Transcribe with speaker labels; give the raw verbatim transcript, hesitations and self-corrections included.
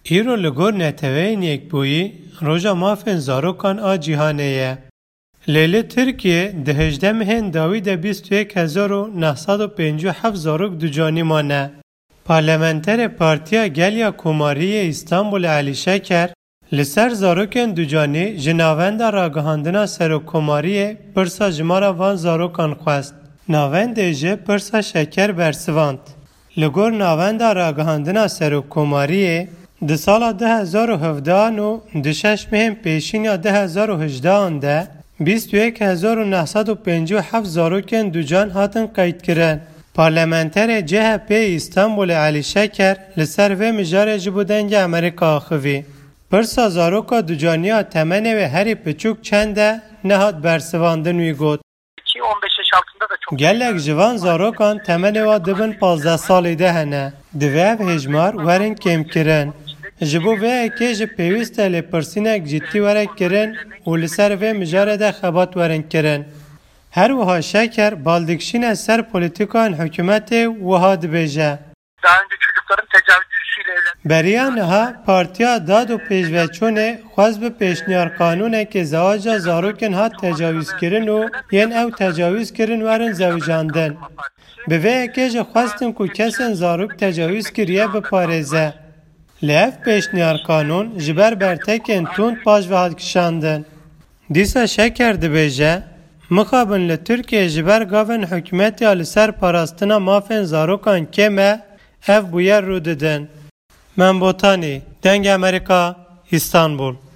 Speaker 1: ایرو لگور نتوین یک بویی روژا مافن زاروکان آ جیهانه لیلی ترکیه ده هجده مهن داوی ده بیست و یک هزار و نهصد و پنج و هفت زاروک دوجانی مانه. پارلمانتر پارتیا گلیا کوماری استانبول علی شکر لسر زاروکن دوجانی جناوند راگهاندنا سر و کوماری پرسا جمارا وان زاروکان خواست. ناوند ایجه پرسا شکر برسواند. لگور ناوند راگهاندنا سر و کوماری ده سال ده هزار و هفده و ده شش مهم پیشین ده هزار و هجده ده بیست و یک هزار و نهصد و پنج و هفت زاروکن دوجان هاتن قید کرن. پارلمانتر جه پی استانبول علی شکر لسر و مجار جبودنگ امریکا آخوی. پرسا زاروکا دوجانیا تمنه و هری پچوک چنده نهاد برسواندن وی گود. گلک جوان زاروکان تمنه و دبن پازده سالی ده هنه. دویو هجمار ورن کم کرن. جبو و اکیج پیوست لپرسینک جدی ورک کرن و لسر و مجاره ده خبات ورن کرن. هر وها شکر بالدکشین سر پولیتیکان حکومت وها دبیجه.
Speaker 2: Daha önce çocukların tecavüzcüsüyle evlen.
Speaker 1: بریانها پارتیا داد و پیشوچونه خواست به پیشنیار قانونه که زواجا زاروکن ها تجاوز کرن و ین او تجاوز کرن ورن زوجاندن. به وی اکیج خواستن که کسن زاروک تجاوز کریه بپارزه. لیف پیشنیار قانون جبر برتکن توند پاش وحد کشاندن. دیسا شکر دبیجه مخابن لترکیه جبر گاون حکومتی آلسر پاراستنا مافن زاروکان کمه اف بویر رو ددن. من بوتانی دنگ امریکا استانبول.